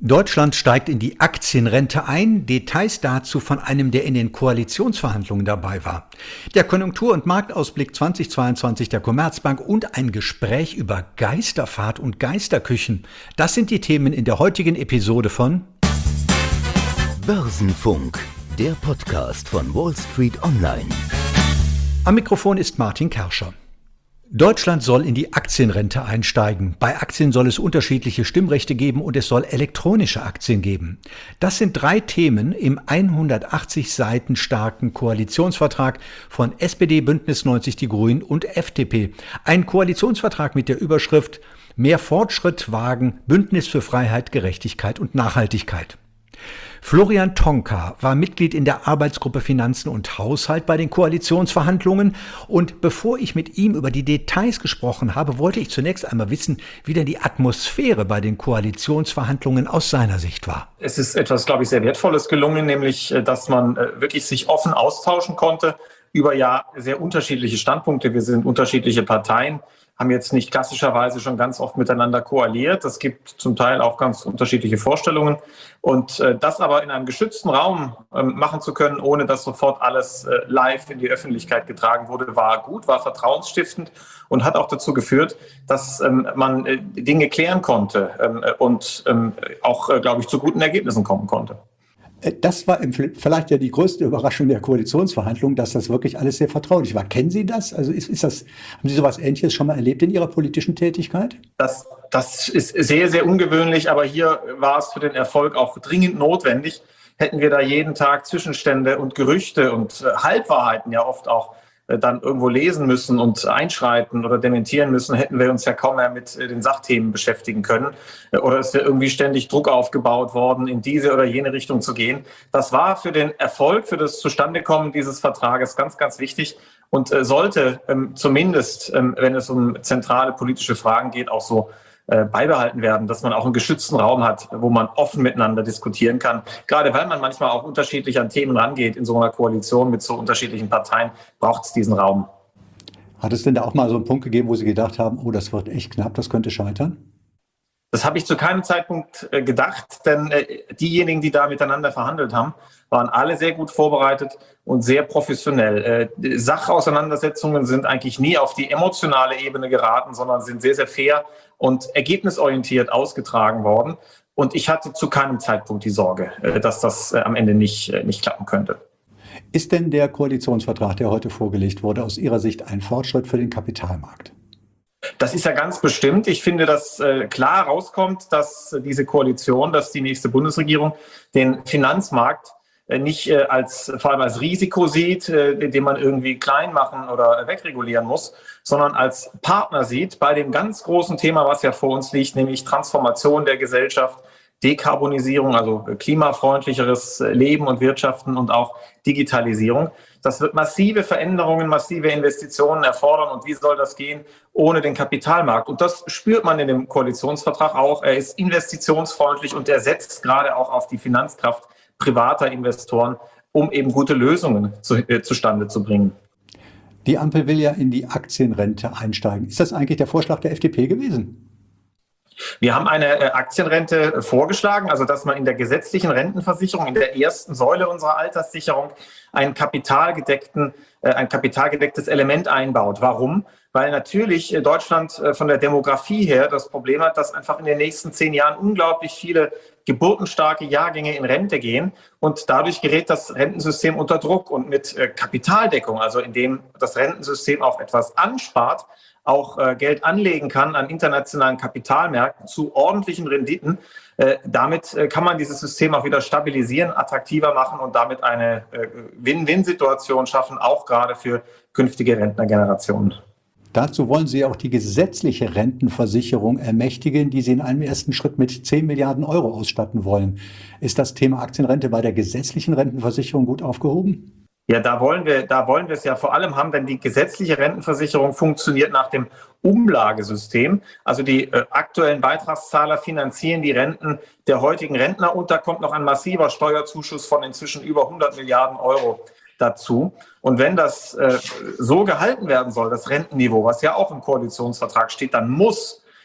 Deutschland steigt in die Aktienrente ein. Details dazu von einem, der in den Koalitionsverhandlungen dabei war. Der Konjunktur- und Marktausblick 2022 der Commerzbank und ein Gespräch über Geisterfahrt und Geisterküchen. Das sind die Themen in der heutigen Episode von Börsenfunk, der Podcast von Wall Street Online. Am Mikrofon ist Martin Kerscher. Deutschland soll in die Aktienrente einsteigen. Bei Aktien soll es unterschiedliche Stimmrechte geben und es soll elektronische Aktien geben. Das sind 3 Themen im 180 Seiten starken Koalitionsvertrag von SPD, Bündnis 90 Die Grünen und FDP. Ein Koalitionsvertrag mit der Überschrift Mehr Fortschritt wagen, Bündnis für Freiheit, Gerechtigkeit und Nachhaltigkeit. Florian Tonka war Mitglied in der Arbeitsgruppe Finanzen und Haushalt bei den Koalitionsverhandlungen. Und bevor ich mit ihm über die Details gesprochen habe, wollte ich zunächst einmal wissen, wie denn die Atmosphäre bei den Koalitionsverhandlungen aus seiner Sicht war. Es ist etwas, glaube ich, sehr Wertvolles gelungen, nämlich, dass man wirklich sich offen austauschen konnte über ja sehr unterschiedliche Standpunkte. Wir sind unterschiedliche Parteien, haben jetzt nicht klassischerweise schon ganz oft miteinander koaliert. Es gibt zum Teil auch ganz unterschiedliche Vorstellungen. Und das aber in einem geschützten Raum machen zu können, ohne dass sofort alles live in die Öffentlichkeit getragen wurde, war gut, war vertrauensstiftend und hat auch dazu geführt, dass man Dinge klären konnte und auch, glaube ich, zu guten Ergebnissen kommen konnte. Das war vielleicht ja die größte Überraschung der Koalitionsverhandlungen, dass das wirklich alles sehr vertraulich war. Kennen Sie das? Also haben Sie sowas Ähnliches schon mal erlebt in Ihrer politischen Tätigkeit? Das ist sehr, sehr ungewöhnlich, aber hier war es für den Erfolg auch dringend notwendig. Hätten wir da jeden Tag Zwischenstände und Gerüchte und Halbwahrheiten ja oft auch dann irgendwo lesen müssen und einschreiten oder dementieren müssen, hätten wir uns ja kaum mehr mit den Sachthemen beschäftigen können. Oder es wäre irgendwie ständig Druck aufgebaut worden, in diese oder jene Richtung zu gehen. Das war für den Erfolg, für das Zustandekommen dieses Vertrages ganz, ganz wichtig und sollte zumindest, wenn es um zentrale politische Fragen geht, auch so beibehalten werden, dass man auch einen geschützten Raum hat, wo man offen miteinander diskutieren kann. Gerade weil man manchmal auch unterschiedlich an Themen rangeht in so einer Koalition mit so unterschiedlichen Parteien, braucht es diesen Raum. Hat es denn da auch mal so einen Punkt gegeben, wo Sie gedacht haben, oh, das wird echt knapp, das könnte scheitern? Das habe ich zu keinem Zeitpunkt gedacht, denn diejenigen, die da miteinander verhandelt haben, waren alle sehr gut vorbereitet und sehr professionell. Sachauseinandersetzungen sind eigentlich nie auf die emotionale Ebene geraten, sondern sind sehr, sehr fair und ergebnisorientiert ausgetragen worden. Und ich hatte zu keinem Zeitpunkt die Sorge, dass das am Ende nicht klappen könnte. Ist denn der Koalitionsvertrag, der heute vorgelegt wurde, aus Ihrer Sicht ein Fortschritt für den Kapitalmarkt? Das ist ja ganz bestimmt. Ich finde, dass klar rauskommt, dass diese Koalition, dass die nächste Bundesregierung den Finanzmarkt nicht vor allem als Risiko sieht, den man irgendwie klein machen oder wegregulieren muss, sondern als Partner sieht bei dem ganz großen Thema, was ja vor uns liegt, nämlich Transformation der Gesellschaft, Dekarbonisierung, also klimafreundlicheres Leben und Wirtschaften und auch Digitalisierung. Das wird massive Veränderungen, massive Investitionen erfordern. Und wie soll das gehen ohne den Kapitalmarkt? Und das spürt man in dem Koalitionsvertrag auch. Er ist investitionsfreundlich und er setzt gerade auch auf die Finanzkraft privater Investoren, um eben gute Lösungen zustande zu bringen. Die Ampel will ja in die Aktienrente einsteigen. Ist das eigentlich der Vorschlag der FDP gewesen? Wir haben eine Aktienrente vorgeschlagen, also dass man in der gesetzlichen Rentenversicherung, in der ersten Säule unserer Alterssicherung, ein kapitalgedecktes Element einbaut. Warum? Weil natürlich Deutschland von der Demografie her das Problem hat, dass einfach in den nächsten 10 Jahren unglaublich viele geburtenstarke Jahrgänge in Rente gehen und dadurch gerät das Rentensystem unter Druck und mit Kapitaldeckung, also indem das Rentensystem auch etwas anspart, auch Geld anlegen kann an internationalen Kapitalmärkten zu ordentlichen Renditen. Damit kann man dieses System auch wieder stabilisieren, attraktiver machen und damit eine Win-Win-Situation schaffen, auch gerade für künftige Rentnergenerationen. Dazu wollen Sie auch die gesetzliche Rentenversicherung ermächtigen, die Sie in einem ersten Schritt mit 10 Milliarden Euro ausstatten wollen. Ist das Thema Aktienrente bei der gesetzlichen Rentenversicherung gut aufgehoben? Ja, da wollen wir es ja vor allem haben, denn die gesetzliche Rentenversicherung funktioniert nach dem Umlagesystem. Also die aktuellen Beitragszahler finanzieren die Renten der heutigen Rentner und da kommt noch ein massiver Steuerzuschuss von inzwischen über 100 Milliarden Euro dazu. Und wenn das so gehalten werden soll, das Rentenniveau, was ja auch im Koalitionsvertrag steht, dann muss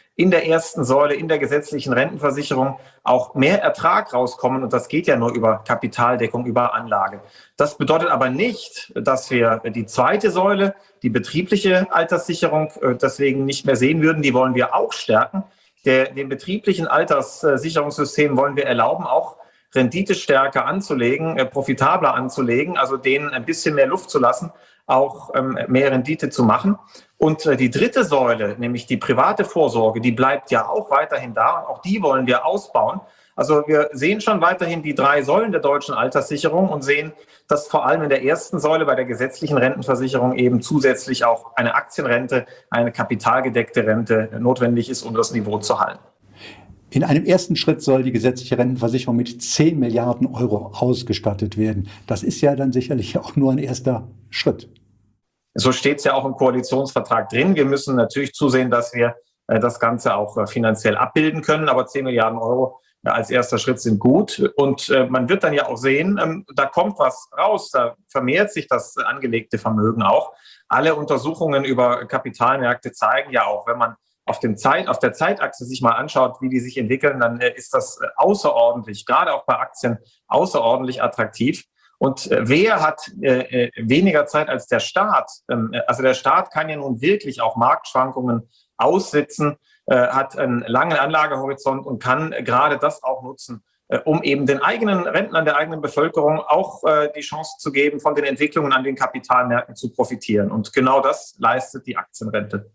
in der ersten Säule, in der gesetzlichen Rentenversicherung auch mehr Ertrag rauskommen. Und das geht ja nur über Kapitaldeckung, über Anlage. Das bedeutet aber nicht, dass wir die zweite Säule, die betriebliche Alterssicherung, deswegen nicht mehr sehen würden. Die wollen wir auch stärken. Dem betrieblichen Alterssicherungssystem wollen wir erlauben, auch Rendite stärker anzulegen, profitabler anzulegen, also denen ein bisschen mehr Luft zu lassen, auch mehr Rendite zu machen. Und die dritte Säule, nämlich die private Vorsorge, die bleibt ja auch weiterhin da und auch die wollen wir ausbauen. Also wir sehen schon weiterhin die 3 Säulen der deutschen Alterssicherung und sehen, dass vor allem in der ersten Säule bei der gesetzlichen Rentenversicherung eben zusätzlich auch eine Aktienrente, eine kapitalgedeckte Rente notwendig ist, um das Niveau zu halten. In einem ersten Schritt soll die gesetzliche Rentenversicherung mit 10 Milliarden Euro ausgestattet werden. Das ist ja dann sicherlich auch nur ein erster Schritt. So steht es ja auch im Koalitionsvertrag drin. Wir müssen natürlich zusehen, dass wir das Ganze auch finanziell abbilden können. Aber 10 Milliarden Euro als erster Schritt sind gut. Und man wird dann ja auch sehen, da kommt was raus. Da vermehrt sich das angelegte Vermögen auch. Alle Untersuchungen über Kapitalmärkte zeigen ja auch, wenn man auf der Zeitachse sich mal anschaut, wie die sich entwickeln, dann ist das außerordentlich, gerade auch bei Aktien, außerordentlich attraktiv. Und wer hat weniger Zeit als der Staat? Also der Staat kann ja nun wirklich auch Marktschwankungen aussitzen, hat einen langen Anlagehorizont und kann gerade das auch nutzen, um eben den eigenen Rentnern, der eigenen Bevölkerung auch die Chance zu geben, von den Entwicklungen an den Kapitalmärkten zu profitieren. Und genau das leistet die Aktienrente.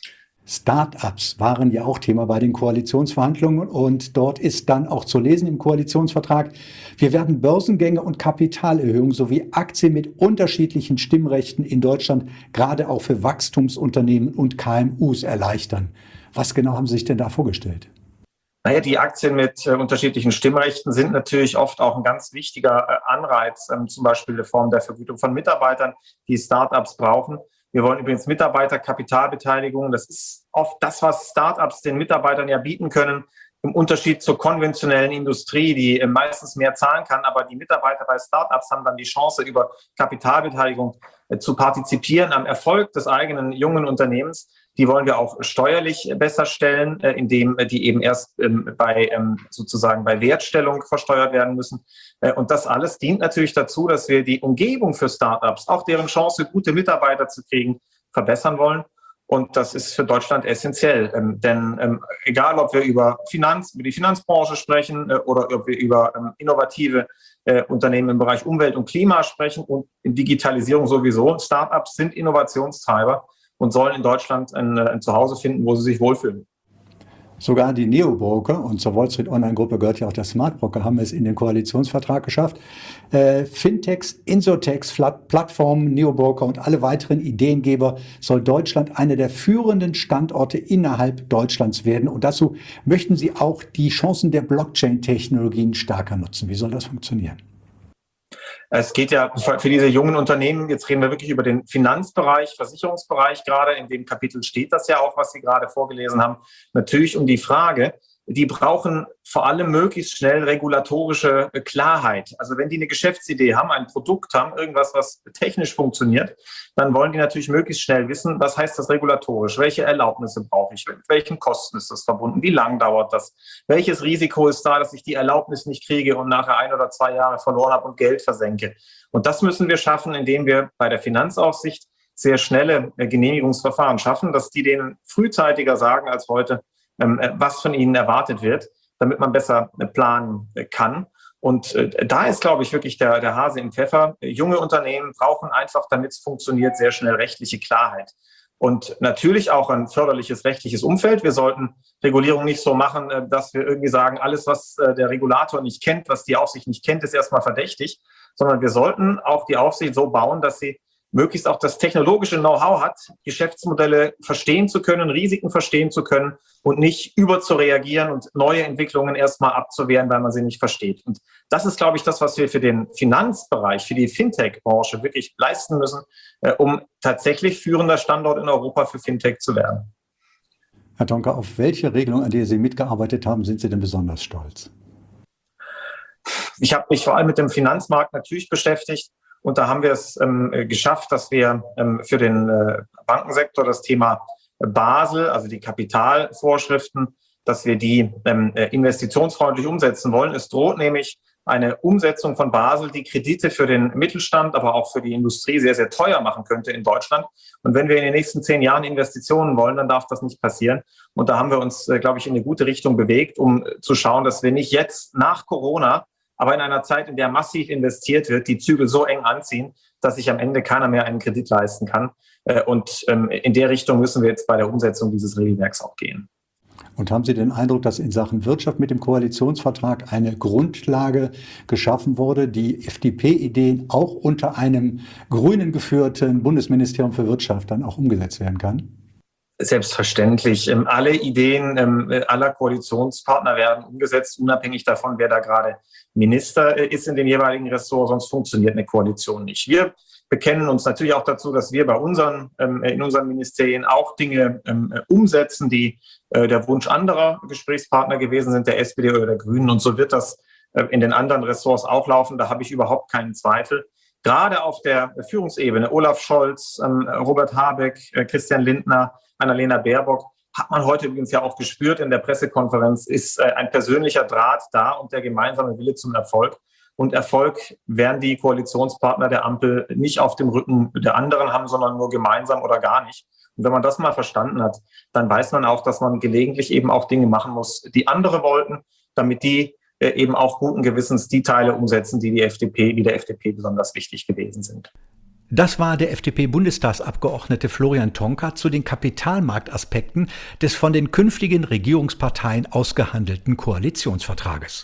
Start-ups waren ja auch Thema bei den Koalitionsverhandlungen und dort ist dann auch zu lesen im Koalitionsvertrag: Wir werden Börsengänge und Kapitalerhöhungen sowie Aktien mit unterschiedlichen Stimmrechten in Deutschland gerade auch für Wachstumsunternehmen und KMUs erleichtern. Was genau haben Sie sich denn da vorgestellt? Naja, die Aktien mit unterschiedlichen Stimmrechten sind natürlich oft auch ein ganz wichtiger Anreiz, zum Beispiel in Form der Vergütung von Mitarbeitern, die Start-ups brauchen. Wir wollen übrigens Mitarbeiterkapitalbeteiligung. Das ist oft das, was Start-ups den Mitarbeitern ja bieten können, im Unterschied zur konventionellen Industrie, die meistens mehr zahlen kann. Aber die Mitarbeiter bei Start-ups haben dann die Chance, über Kapitalbeteiligung zu partizipieren am Erfolg des eigenen jungen Unternehmens. Die wollen wir auch steuerlich besser stellen, indem die eben erst bei Wertstellung versteuert werden müssen. Und das alles dient natürlich dazu, dass wir die Umgebung für Startups, auch deren Chance, gute Mitarbeiter zu kriegen, verbessern wollen. Und das ist für Deutschland essentiell. Denn egal, ob wir über die Finanzbranche sprechen oder ob wir über innovative Unternehmen im Bereich Umwelt und Klima sprechen und in Digitalisierung sowieso, Startups sind Innovationstreiber und sollen in Deutschland ein Zuhause finden, wo sie sich wohlfühlen. Sogar die Neobroker, und zur Wall Street Online-Gruppe gehört ja auch der Smart Broker, haben es in den Koalitionsvertrag geschafft. Fintechs, Insurtechs, Plattformen, Neobroker und alle weiteren Ideengeber soll Deutschland einer der führenden Standorte innerhalb Deutschlands werden. Und dazu möchten sie auch die Chancen der Blockchain-Technologien stärker nutzen. Wie soll das funktionieren? Es geht ja für diese jungen Unternehmen, jetzt reden wir wirklich über den Finanzbereich, Versicherungsbereich gerade, in dem Kapitel steht das ja auch, was Sie gerade vorgelesen haben, natürlich um die Frage, die brauchen vor allem möglichst schnell regulatorische Klarheit. Also wenn die eine Geschäftsidee haben, ein Produkt haben, irgendwas, was technisch funktioniert, dann wollen die natürlich möglichst schnell wissen, was heißt das regulatorisch, welche Erlaubnisse brauche ich, mit welchen Kosten ist das verbunden, wie lang dauert das, welches Risiko ist da, dass ich die Erlaubnis nicht kriege und nachher 1 oder 2 Jahre verloren habe und Geld versenke. Und das müssen wir schaffen, indem wir bei der Finanzaufsicht sehr schnelle Genehmigungsverfahren schaffen, dass die denen frühzeitiger sagen als heute, was von ihnen erwartet wird, damit man besser planen kann. Und da ist, glaube ich, wirklich der Hase im Pfeffer. Junge Unternehmen brauchen einfach, damit es funktioniert, sehr schnell rechtliche Klarheit. Und natürlich auch ein förderliches rechtliches Umfeld. Wir sollten Regulierung nicht so machen, dass wir irgendwie sagen, alles, was der Regulator nicht kennt, was die Aufsicht nicht kennt, ist erstmal verdächtig, sondern wir sollten auch die Aufsicht so bauen, dass sie möglichst auch das technologische Know-how hat, Geschäftsmodelle verstehen zu können, Risiken verstehen zu können und nicht überzureagieren und neue Entwicklungen erstmal abzuwehren, weil man sie nicht versteht. Und das ist, glaube ich, das, was wir für den Finanzbereich, für die Fintech-Branche wirklich leisten müssen, um tatsächlich führender Standort in Europa für Fintech zu werden. Herr Tonka, auf welche Regelung, an der Sie mitgearbeitet haben, sind Sie denn besonders stolz? Ich habe mich vor allem mit dem Finanzmarkt natürlich beschäftigt. Und da haben wir es geschafft, dass wir für den Bankensektor das Thema Basel, also die Kapitalvorschriften, dass wir die investitionsfreundlich umsetzen wollen. Es droht nämlich eine Umsetzung von Basel, die Kredite für den Mittelstand, aber auch für die Industrie sehr, sehr teuer machen könnte in Deutschland. Und wenn wir in den nächsten 10 Jahren Investitionen wollen, dann darf das nicht passieren. Und da haben wir uns, glaube ich, in eine gute Richtung bewegt, um zu schauen, dass wir nicht jetzt nach Corona, aber in einer Zeit, in der massiv investiert wird, die Zügel so eng anziehen, dass sich am Ende keiner mehr einen Kredit leisten kann. Und in der Richtung müssen wir jetzt bei der Umsetzung dieses Regelwerks auch gehen. Und haben Sie den Eindruck, dass in Sachen Wirtschaft mit dem Koalitionsvertrag eine Grundlage geschaffen wurde, die FDP-Ideen auch unter einem grünen geführten Bundesministerium für Wirtschaft dann auch umgesetzt werden kann? Selbstverständlich. Alle Ideen aller Koalitionspartner werden umgesetzt, unabhängig davon, wer da gerade Minister ist in dem jeweiligen Ressort, sonst funktioniert eine Koalition nicht. Wir bekennen uns natürlich auch dazu, dass wir in unseren Ministerien auch Dinge umsetzen, die der Wunsch anderer Gesprächspartner gewesen sind, der SPD oder der Grünen. Und so wird das in den anderen Ressorts auch laufen. Da habe ich überhaupt keinen Zweifel. Gerade auf der Führungsebene, Olaf Scholz, Robert Habeck, Christian Lindner, Annalena Baerbock, hat man heute übrigens ja auch gespürt in der Pressekonferenz, ist ein persönlicher Draht da und der gemeinsame Wille zum Erfolg. Und Erfolg werden die Koalitionspartner der Ampel nicht auf dem Rücken der anderen haben, sondern nur gemeinsam oder gar nicht. Und wenn man das mal verstanden hat, dann weiß man auch, dass man gelegentlich eben auch Dinge machen muss, die andere wollten, damit die eben auch guten Gewissens die Teile umsetzen, die der FDP besonders wichtig gewesen sind. Das war der FDP-Bundestagsabgeordnete Florian Tonka zu den Kapitalmarktaspekten des von den künftigen Regierungsparteien ausgehandelten Koalitionsvertrages.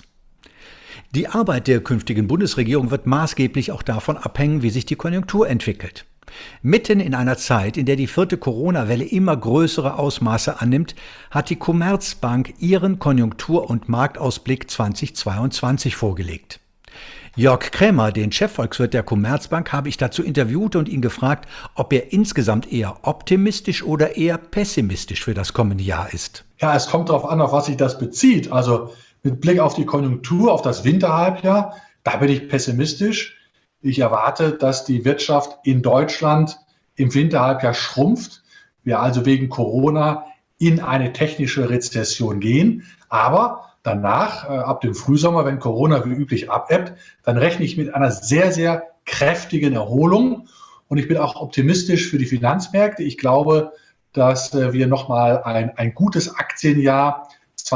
Die Arbeit der künftigen Bundesregierung wird maßgeblich auch davon abhängen, wie sich die Konjunktur entwickelt. Mitten in einer Zeit, in der die 4. Corona-Welle immer größere Ausmaße annimmt, hat die Commerzbank ihren Konjunktur- und Marktausblick 2022 vorgelegt. Jörg Krämer, den Chefvolkswirt der Commerzbank, habe ich dazu interviewt und ihn gefragt, ob er insgesamt eher optimistisch oder eher pessimistisch für das kommende Jahr ist. Ja, es kommt darauf an, auf was sich das bezieht. Also mit Blick auf die Konjunktur, auf das Winterhalbjahr, da bin ich pessimistisch. Ich erwarte, dass die Wirtschaft in Deutschland im Winterhalbjahr schrumpft. Wir also wegen Corona in eine technische Rezession gehen. Aber danach, ab dem Frühsommer, wenn Corona wie üblich abebbt, dann rechne ich mit einer sehr, sehr kräftigen Erholung. Und ich bin auch optimistisch für die Finanzmärkte. Ich glaube, dass wir nochmal ein gutes Aktienjahr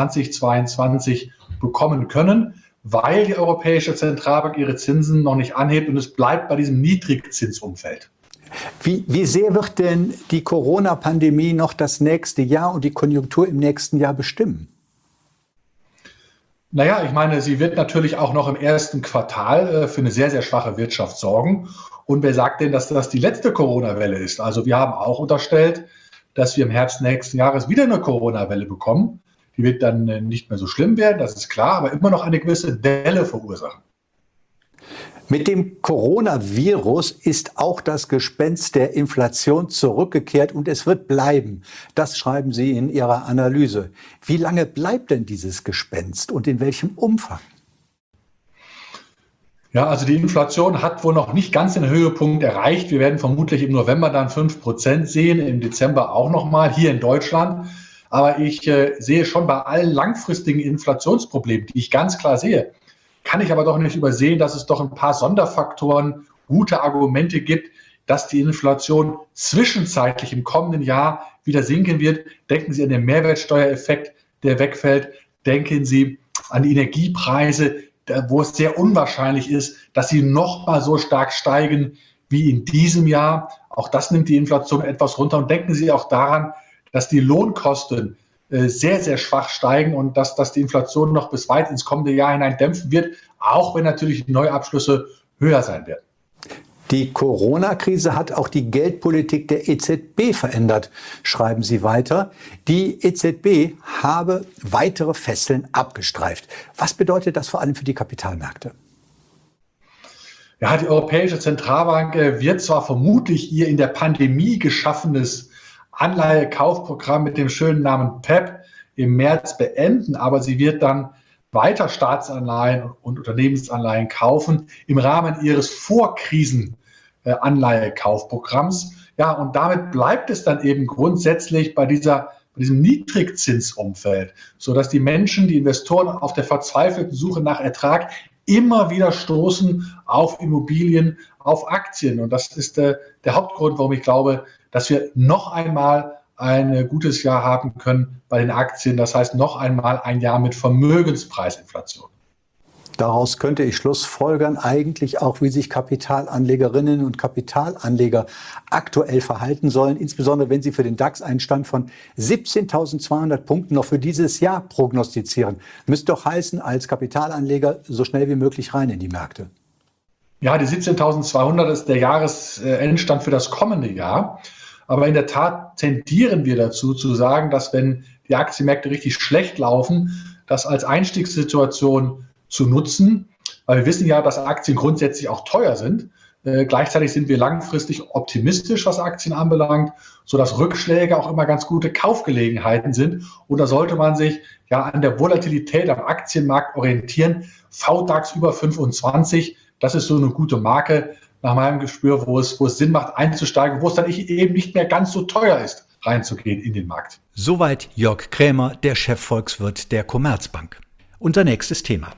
2022 bekommen können, weil die Europäische Zentralbank ihre Zinsen noch nicht anhebt und es bleibt bei diesem Niedrigzinsumfeld. Wie sehr wird denn die Corona-Pandemie noch das nächste Jahr und die Konjunktur im nächsten Jahr bestimmen? Naja, ich meine, sie wird natürlich auch noch im ersten Quartal für eine sehr, sehr schwache Wirtschaft sorgen. Und wer sagt denn, dass das die letzte Corona-Welle ist? Also wir haben auch unterstellt, dass wir im Herbst nächsten Jahres wieder eine Corona-Welle bekommen. Die wird dann nicht mehr so schlimm werden, das ist klar, aber immer noch eine gewisse Welle verursachen. Mit dem Coronavirus ist auch das Gespenst der Inflation zurückgekehrt und es wird bleiben. Das schreiben Sie in Ihrer Analyse. Wie lange bleibt denn dieses Gespenst und in welchem Umfang? Ja, also die Inflation hat wohl noch nicht ganz den Höhepunkt erreicht. Wir werden vermutlich im November dann 5% sehen, im Dezember auch nochmal hier in Deutschland. Aber ich sehe schon bei allen langfristigen Inflationsproblemen, die ich ganz klar sehe, kann ich aber doch nicht übersehen, dass es doch ein paar Sonderfaktoren, gute Argumente gibt, dass die Inflation zwischenzeitlich im kommenden Jahr wieder sinken wird. Denken Sie an den Mehrwertsteuereffekt, der wegfällt. Denken Sie an die Energiepreise, wo es sehr unwahrscheinlich ist, dass sie noch mal so stark steigen wie in diesem Jahr. Auch das nimmt die Inflation etwas runter. Und denken Sie auch daran, dass die Lohnkosten sehr, sehr schwach steigen und dass das die Inflation noch bis weit ins kommende Jahr hinein dämpfen wird, auch wenn natürlich die Neuabschlüsse höher sein werden. Die Corona-Krise hat auch die Geldpolitik der EZB verändert, schreiben Sie weiter. Die EZB habe weitere Fesseln abgestreift. Was bedeutet das vor allem für die Kapitalmärkte? Ja, die Europäische Zentralbank wird zwar vermutlich ihr in der Pandemie geschaffenes Anleihekaufprogramm mit dem schönen Namen PEPP im März beenden, aber sie wird dann weiter Staatsanleihen und Unternehmensanleihen kaufen im Rahmen ihres Vorkrisen-Anleihekaufprogramms. Ja, und damit bleibt es dann eben grundsätzlich bei diesem Niedrigzinsumfeld, sodass die Menschen, die Investoren auf der verzweifelten Suche nach Ertrag immer wieder stoßen auf Immobilien, auf Aktien. Und das ist der Hauptgrund, warum ich glaube, dass wir noch einmal ein gutes Jahr haben können bei den Aktien. Das heißt, noch einmal ein Jahr mit Vermögenspreisinflation. Daraus könnte ich schlussfolgern, eigentlich auch, wie sich Kapitalanlegerinnen und Kapitalanleger aktuell verhalten sollen, insbesondere wenn sie für den DAX einen Stand von 17.200 Punkten noch für dieses Jahr prognostizieren. Müsste doch heißen, als Kapitalanleger so schnell wie möglich rein in die Märkte. Ja, die 17.200 ist der Jahresendstand für das kommende Jahr. Aber in der Tat tendieren wir dazu zu sagen, dass wenn die Aktienmärkte richtig schlecht laufen, das als Einstiegssituation zu nutzen, weil wir wissen ja, dass Aktien grundsätzlich auch teuer sind. Gleichzeitig sind wir langfristig optimistisch, was Aktien anbelangt, sodass Rückschläge auch immer ganz gute Kaufgelegenheiten sind. Und da sollte man sich ja an der Volatilität am Aktienmarkt orientieren. VDAX über 25, das ist so eine gute Marke nach meinem Gespür, wo es Sinn macht einzusteigen, wo es dann eben nicht mehr ganz so teuer ist, reinzugehen in den Markt. Soweit Jörg Krämer, der Chefvolkswirt der Commerzbank. Unser nächstes Thema.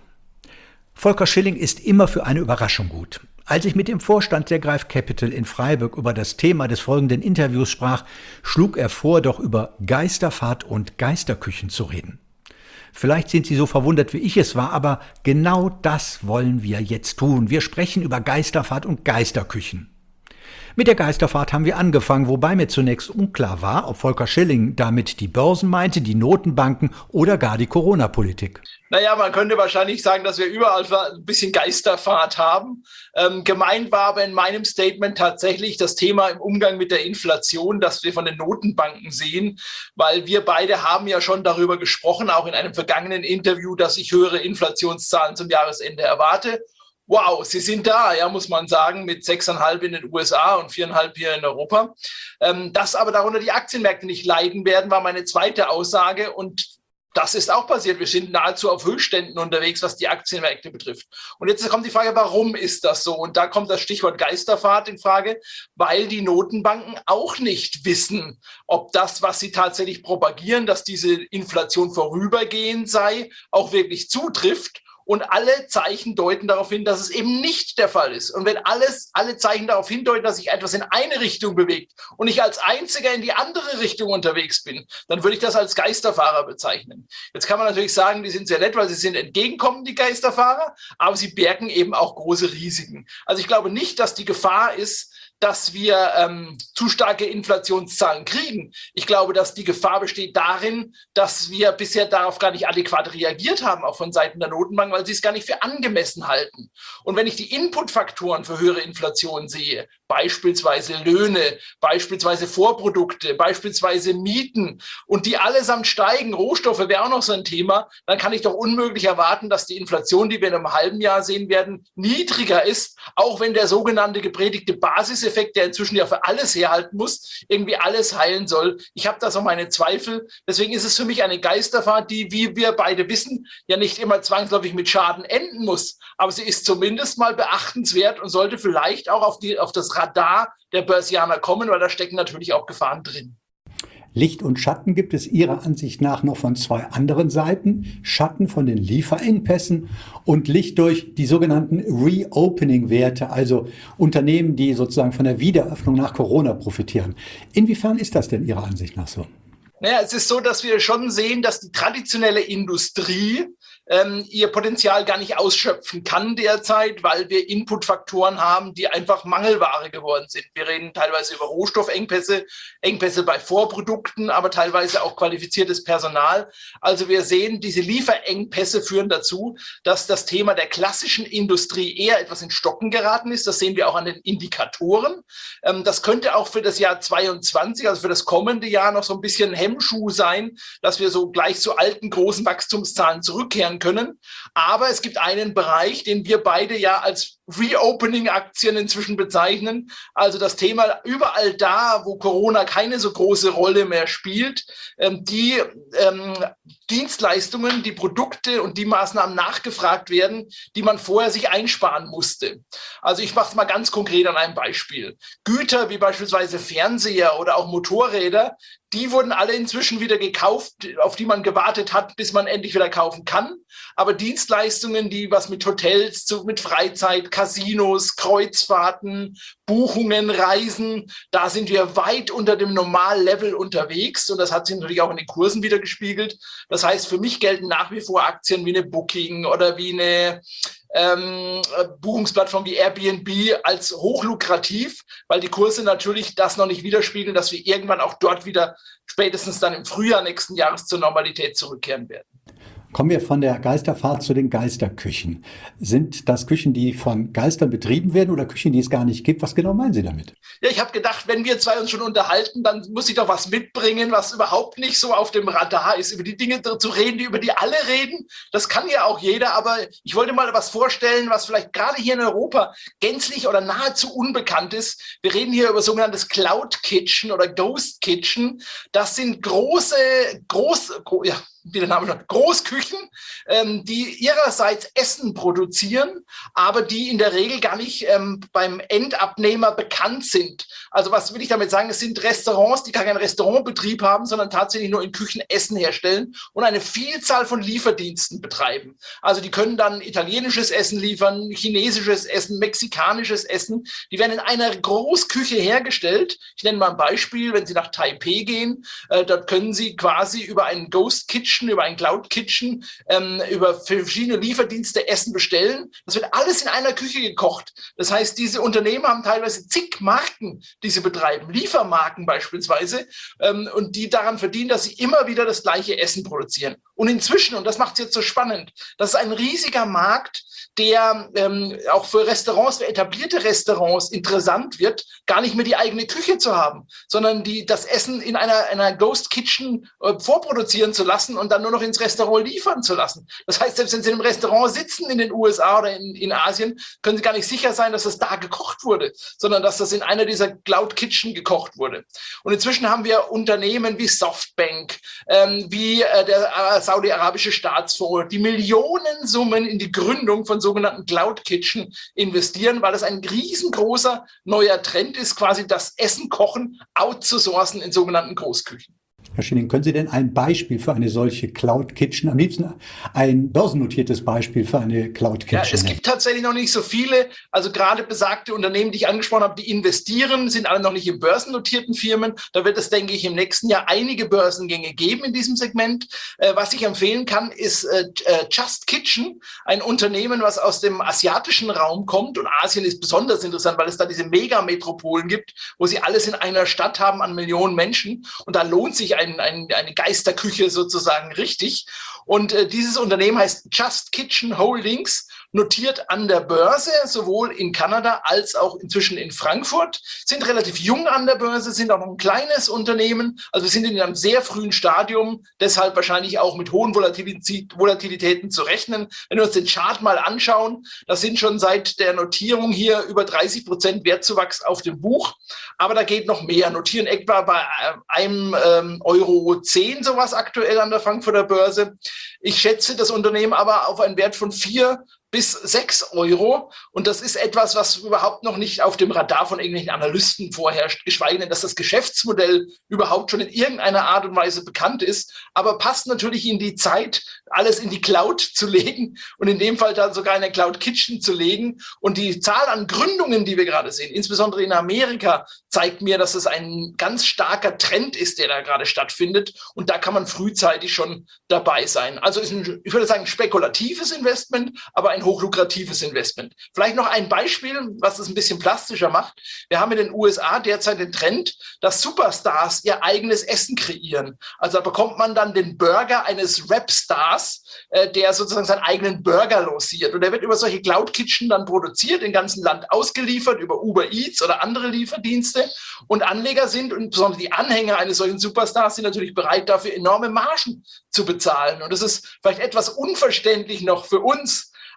Volker Schilling ist immer für eine Überraschung gut. Als ich mit dem Vorstand der Greif Capital in Freiburg über das Thema des folgenden Interviews sprach, schlug er vor, doch über Geisterfahrt und Geisterküchen zu reden. Vielleicht sind Sie so verwundert, wie ich es war, aber genau das wollen wir jetzt tun. Wir sprechen über Geisterfahrt und Geisterküchen. Mit der Geisterfahrt haben wir angefangen, wobei mir zunächst unklar war, ob Volker Schilling damit die Börsen meinte, die Notenbanken oder gar die Corona-Politik. Naja, man könnte wahrscheinlich sagen, dass wir überall ein bisschen Geisterfahrt haben. Gemeint war aber in meinem Statement tatsächlich das Thema im Umgang mit der Inflation, das wir von den Notenbanken sehen, weil wir beide haben ja schon darüber gesprochen, auch in einem vergangenen Interview, dass ich höhere Inflationszahlen zum Jahresende erwarte. Wow, sie sind da, ja, muss man sagen, mit 6,5 in den USA und 4,5 hier in Europa. Dass aber darunter die Aktienmärkte nicht leiden werden, war meine zweite Aussage und das ist auch passiert. Wir sind nahezu auf Höchstständen unterwegs, was die Aktienmärkte betrifft. Und jetzt kommt die Frage, warum ist das so? Und da kommt das Stichwort Geisterfahrt in Frage, weil die Notenbanken auch nicht wissen, ob das, was sie tatsächlich propagieren, dass diese Inflation vorübergehend sei, auch wirklich zutrifft. Und alle Zeichen deuten darauf hin, dass es eben nicht der Fall ist. Und wenn alle Zeichen darauf hindeuten, dass sich etwas in eine Richtung bewegt und ich als Einziger in die andere Richtung unterwegs bin, dann würde ich das als Geisterfahrer bezeichnen. Jetzt kann man natürlich sagen, die sind sehr nett, weil sie sind entgegenkommend, die Geisterfahrer, aber sie bergen eben auch große Risiken. Also ich glaube nicht, dass die Gefahr ist, dass wir zu starke Inflationszahlen kriegen. Ich glaube, dass die Gefahr besteht darin, dass wir bisher darauf gar nicht adäquat reagiert haben, auch von Seiten der Notenbank, weil sie es gar nicht für angemessen halten. Und wenn ich die Inputfaktoren für höhere Inflation sehe, beispielsweise Löhne, beispielsweise Vorprodukte, beispielsweise Mieten und die allesamt steigen, Rohstoffe wäre auch noch so ein Thema, dann kann ich doch unmöglich erwarten, dass die Inflation, die wir in einem halben Jahr sehen werden, niedriger ist, auch wenn der sogenannte gepredigte Basiseffekt, der inzwischen ja für alles herhalten muss, irgendwie alles heilen soll. Ich habe da so meine Zweifel. Deswegen ist es für mich eine Geisterfahrt, die, wie wir beide wissen, ja nicht immer zwangsläufig mit Schaden enden muss. Aber sie ist zumindest mal beachtenswert und sollte vielleicht auch auf das Radar der Börsianer kommen, weil da stecken natürlich auch Gefahren drin. Licht und Schatten gibt es Ihrer Ansicht nach noch von zwei anderen Seiten. Schatten von den Lieferengpässen und Licht durch die sogenannten Reopening-Werte, also Unternehmen, die sozusagen von der Wiederöffnung nach Corona profitieren. Inwiefern ist das denn Ihrer Ansicht nach so? Naja, es ist so, dass wir schon sehen, dass die traditionelle Industrie ihr Potenzial gar nicht ausschöpfen kann derzeit, weil wir Inputfaktoren haben, die einfach Mangelware geworden sind. Wir reden teilweise über Rohstoffengpässe, Engpässe bei Vorprodukten, aber teilweise auch qualifiziertes Personal. Also wir sehen, diese Lieferengpässe führen dazu, dass das Thema der klassischen Industrie eher etwas in Stocken geraten ist. Das sehen wir auch an den Indikatoren. Das könnte auch für das Jahr 2022, also für das kommende Jahr, noch so ein bisschen Hemmschuh sein, dass wir so gleich zu alten großen Wachstumszahlen zurückkehren können. Aber es gibt einen Bereich, den wir beide ja als Reopening-Aktien inzwischen bezeichnen. Also das Thema überall da, wo Corona keine so große Rolle mehr spielt, die Dienstleistungen, die Produkte und die Maßnahmen nachgefragt werden, die man vorher sich einsparen musste. Also ich mache es mal ganz konkret an einem Beispiel. Güter wie beispielsweise Fernseher oder auch Motorräder, die wurden alle inzwischen wieder gekauft, auf die man gewartet hat, bis man endlich wieder kaufen kann. Aber Dienstleistungen, die was mit Hotels, mit Freizeit, Casinos, Kreuzfahrten, Buchungen, Reisen, da sind wir weit unter dem Normallevel unterwegs. Und das hat sich natürlich auch in den Kursen wieder gespiegelt. Das heißt, für mich gelten nach wie vor Aktien wie eine Booking oder wie eine Buchungsplattform wie Airbnb als hochlukrativ, weil die Kurse natürlich das noch nicht widerspiegeln, dass wir irgendwann auch dort wieder spätestens dann im Frühjahr nächsten Jahres zur Normalität zurückkehren werden. Kommen wir von der Geisterfahrt zu den Geisterküchen. Sind das Küchen, die von Geistern betrieben werden oder Küchen, die es gar nicht gibt? Was genau meinen Sie damit? Ja, ich habe gedacht, wenn wir zwei uns schon unterhalten, dann muss ich doch was mitbringen, was überhaupt nicht so auf dem Radar ist, über die Dinge zu reden, über die alle reden. Das kann ja auch jeder, aber ich wollte mal was vorstellen, was vielleicht gerade hier in Europa gänzlich oder nahezu unbekannt ist. Wir reden hier über sogenanntes Cloud Kitchen oder Ghost Kitchen. Das sind Großküchen, die ihrerseits Essen produzieren, aber die in der Regel gar nicht beim Endabnehmer bekannt sind. Also was will ich damit sagen? Es sind Restaurants, die gar keinen Restaurantbetrieb haben, sondern tatsächlich nur in Küchen Essen herstellen und eine Vielzahl von Lieferdiensten betreiben. Also die können dann italienisches Essen liefern, chinesisches Essen, mexikanisches Essen. Die werden in einer Großküche hergestellt. Ich nenne mal ein Beispiel, wenn Sie nach Taipei gehen, dort können Sie quasi über einen Ghost Kitchen, über ein Cloud Kitchen, über verschiedene Lieferdienste Essen bestellen. Das wird alles in einer Küche gekocht. Das heißt, diese Unternehmen haben teilweise zig Marken, die sie betreiben, Liefermarken beispielsweise, und die daran verdienen, dass sie immer wieder das gleiche Essen produzieren. Und inzwischen, und das macht es jetzt so spannend, das ist ein riesiger Markt, der auch für Restaurants, für etablierte Restaurants interessant wird, gar nicht mehr die eigene Küche zu haben, sondern das Essen in einer Ghost Kitchen vorproduzieren zu lassen und dann nur noch ins Restaurant liefern zu lassen. Das heißt, selbst wenn Sie in einem Restaurant sitzen in den USA oder in Asien, können Sie gar nicht sicher sein, dass das da gekocht wurde, sondern dass das in einer dieser Cloud Kitchen gekocht wurde. Und inzwischen haben wir Unternehmen wie Softbank, wie der saudi-arabische Staatsfonds, die Millionensummen in die Gründung von sogenannten Cloud Kitchen investieren, weil das ein riesengroßer neuer Trend ist, quasi das Essen kochen outzusourcen in sogenannten Großküchen. Herr Schilling, können Sie denn ein Beispiel für eine solche Cloud Kitchen, am liebsten ein börsennotiertes Beispiel für eine Cloud Kitchen? Ja, es gibt tatsächlich noch nicht so viele. Also gerade besagte Unternehmen, die ich angesprochen habe, die investieren, sind alle noch nicht in börsennotierten Firmen. Da wird es, denke ich, im nächsten Jahr einige Börsengänge geben in diesem Segment. Was ich empfehlen kann, ist Just Kitchen, ein Unternehmen, was aus dem asiatischen Raum kommt. Und Asien ist besonders interessant, weil es da diese Megametropolen gibt, wo sie alles in einer Stadt haben an Millionen Menschen. Und da lohnt sich eine Geisterküche sozusagen richtig. Und dieses Unternehmen heißt Just Kitchen Holdings, notiert an der Börse, sowohl in Kanada als auch inzwischen in Frankfurt, sind relativ jung an der Börse, sind auch noch ein kleines Unternehmen. Also wir sind in einem sehr frühen Stadium, deshalb wahrscheinlich auch mit hohen Volatilitäten zu rechnen. Wenn wir uns den Chart mal anschauen, das sind schon seit der Notierung hier über 30% Wertzuwachs auf dem Buch. Aber da geht noch mehr. Notieren etwa bei einem €10 sowas aktuell an der Frankfurter Börse. Ich schätze das Unternehmen aber auf einen Wert von 4 bis 6 Euro. Und das ist etwas, was überhaupt noch nicht auf dem Radar von irgendwelchen Analysten vorherrscht, geschweige denn, dass das Geschäftsmodell überhaupt schon in irgendeiner Art und Weise bekannt ist. Aber passt natürlich in die Zeit, alles in die Cloud zu legen und in dem Fall dann sogar in eine Cloud Kitchen zu legen. Und die Zahl an Gründungen, die wir gerade sehen, insbesondere in Amerika, zeigt mir, dass es ein ganz starker Trend ist, der da gerade stattfindet. Und da kann man frühzeitig schon dabei sein. Also ist ich würde sagen, ein spekulatives Investment, aber ein hochlukratives Investment. Vielleicht noch ein Beispiel, was es ein bisschen plastischer macht. Wir haben in den USA derzeit den Trend, dass Superstars ihr eigenes Essen kreieren. Also da bekommt man dann den Burger eines Rapstars, der sozusagen seinen eigenen Burger lanciert. Und der wird über solche Cloud Kitchen dann produziert, im ganzen Land ausgeliefert, über Uber Eats oder andere Lieferdienste. Und Anleger sind, und besonders die Anhänger eines solchen Superstars, sind natürlich bereit, dafür enorme Margen zu bezahlen. Und das ist vielleicht etwas unverständlich noch für uns.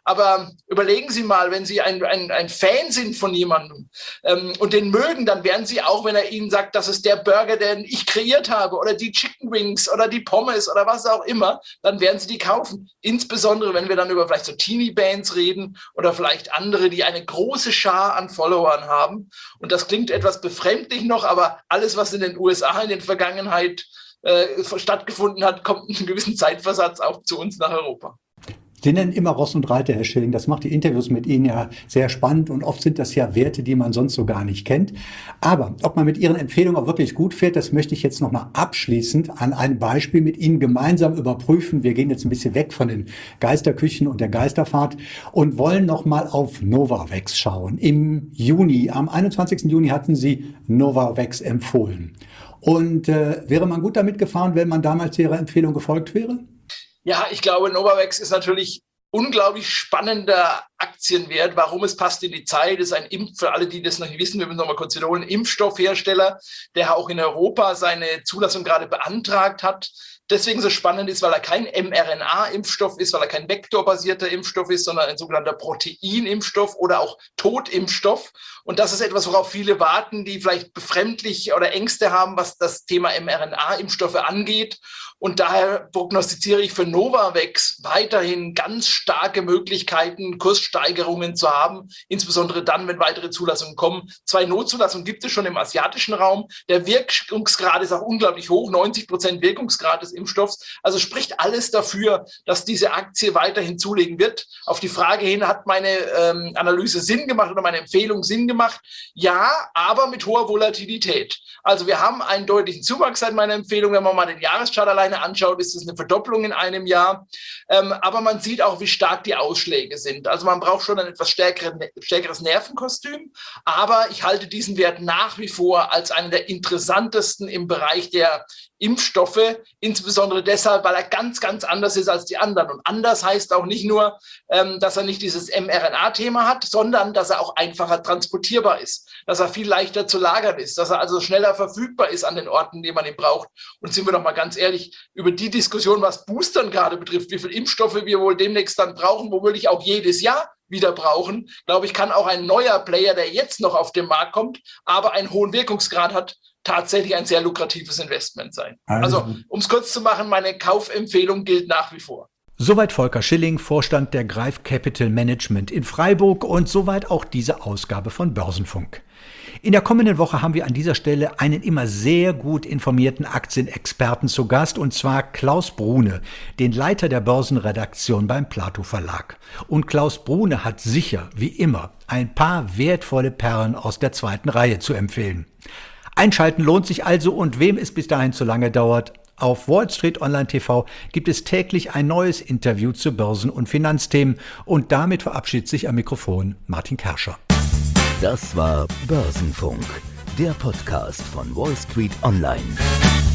Aber überlegen Sie mal, wenn Sie ein Fan sind von jemandem und den mögen, dann werden Sie auch, wenn er Ihnen sagt, das ist der Burger, den ich kreiert habe oder die Chicken Wings oder die Pommes oder was auch immer, dann werden Sie die kaufen. Insbesondere, wenn wir dann über vielleicht so Teenie-Bands reden oder vielleicht andere, die eine große Schar an Followern haben. Und das klingt etwas befremdlich noch, aber alles, was in den USA in der Vergangenheit stattgefunden hat, kommt in einem gewissen Zeitversatz auch zu uns nach Europa. Sie nennen immer Ross und Reiter, Herr Schilling. Das macht die Interviews mit Ihnen ja sehr spannend und oft sind das ja Werte, die man sonst so gar nicht kennt. Aber ob man mit Ihren Empfehlungen auch wirklich gut fährt, das möchte ich jetzt nochmal abschließend an einem Beispiel mit Ihnen gemeinsam überprüfen. Wir gehen jetzt ein bisschen weg von den Geisterküchen und der Geisterfahrt und wollen nochmal auf Novavax schauen. Im Juni, am 21. Juni hatten Sie Novavax empfohlen. Und wäre man gut damit gefahren, wenn man damals Ihrer Empfehlung gefolgt wäre? Ja, ich glaube, Novavax ist natürlich unglaublich spannender Aktienwert. Warum? Es passt in die Zeit. Es ist für alle, die das noch nicht wissen, wir müssen noch mal kurz wiederholen, Impfstoffhersteller, der auch in Europa seine Zulassung gerade beantragt hat. Deswegen so spannend ist, weil er kein mRNA-Impfstoff ist, weil er kein vektorbasierter Impfstoff ist, sondern ein sogenannter Proteinimpfstoff oder auch Totimpfstoff. Und das ist etwas, worauf viele warten, die vielleicht befremdlich oder Ängste haben, was das Thema mRNA-Impfstoffe angeht. Und daher prognostiziere ich für Novavax weiterhin ganz starke Möglichkeiten, Kurssteigerungen zu haben, insbesondere dann, wenn weitere Zulassungen kommen. 2 Notzulassungen gibt es schon im asiatischen Raum. Der Wirkungsgrad ist auch unglaublich hoch, 90% Wirkungsgrad des Impfstoffs. Also spricht alles dafür, dass diese Aktie weiterhin zulegen wird. Auf die Frage hin, hat meine Analyse Sinn gemacht oder meine Empfehlung Sinn gemacht? Ja, aber mit hoher Volatilität. Also wir haben einen deutlichen Zuwachs seit meiner Empfehlung. Wenn man mal den Jahreschart alleine anschaut, ist es eine Verdopplung in einem Jahr. Aber man sieht auch, wie stark die Ausschläge sind. Also man braucht schon ein etwas stärkeres Nervenkostüm. Aber ich halte diesen Wert nach wie vor als einen der interessantesten im Bereich der Impfstoffe, insbesondere deshalb, weil er ganz, ganz anders ist als die anderen. Und anders heißt auch nicht nur, dass er nicht dieses mRNA-Thema hat, sondern dass er auch einfacher transportierbar ist, dass er viel leichter zu lagern ist, dass er also schneller verfügbar ist an den Orten, die man ihn braucht. Und sind wir doch mal ganz ehrlich, über die Diskussion, was Boostern gerade betrifft, wie viele Impfstoffe wir wohl demnächst dann brauchen, womöglich auch jedes Jahr wieder brauchen, glaube ich, kann auch ein neuer Player, der jetzt noch auf den Markt kommt, aber einen hohen Wirkungsgrad hat, tatsächlich ein sehr lukratives Investment sein. Also, um es kurz zu machen, meine Kaufempfehlung gilt nach wie vor. Soweit Volker Schilling, Vorstand der Greif Capital Management in Freiburg und soweit auch diese Ausgabe von Börsenfunk. In der kommenden Woche haben wir an dieser Stelle einen immer sehr gut informierten Aktienexperten zu Gast, und zwar Klaus Brune, den Leiter der Börsenredaktion beim Plato Verlag. Und Klaus Brune hat sicher, wie immer, ein paar wertvolle Perlen aus der zweiten Reihe zu empfehlen. Einschalten lohnt sich also, und wem es bis dahin zu lange dauert, auf Wall Street Online TV gibt es täglich ein neues Interview zu Börsen- und Finanzthemen, und damit verabschiedet sich am Mikrofon Martin Kerscher. Das war Börsenfunk, der Podcast von Wall Street Online.